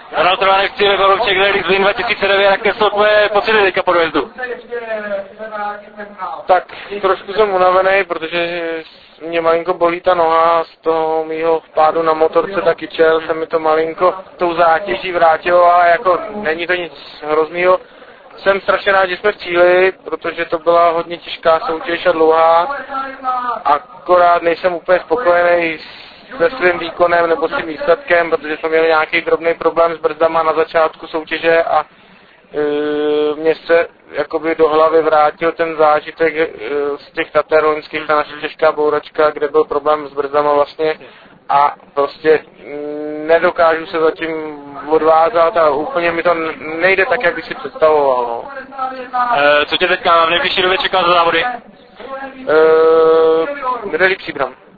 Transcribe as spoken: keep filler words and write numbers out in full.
Ronald Trvánek, Cíle Golovček, Rally Zlín dva tisíce devět, jaké jsou tvoje pocity teďka po dojezdu? Tak trošku jsem unavený, protože mě malinko bolí ta noha z toho mýho pádu na motorce, taky čel se mi to malinko tou zátěží vrátilo, ale jako není to nic hroznýho. Jsem strašně rád, že jsme v cíli, protože to byla hodně těžká soutěž a dlouhá, akorát nejsem úplně spokojený se svým výkonem nebo s tím výsledkem, protože jsme měli nějaký drobný problém s brzdama na začátku soutěže a e, mě se jakoby do hlavy vrátil ten zážitek e, z těch Tater loňských, ta naše těžká bouračka, kde byl problém s brzdama vlastně a prostě m, nedokážu se zatím odvázat a úplně mi to nejde tak, jak bych si představoval. No. E, co tě teďka v nejbližší době čeká za závody? E, Rally Příbram.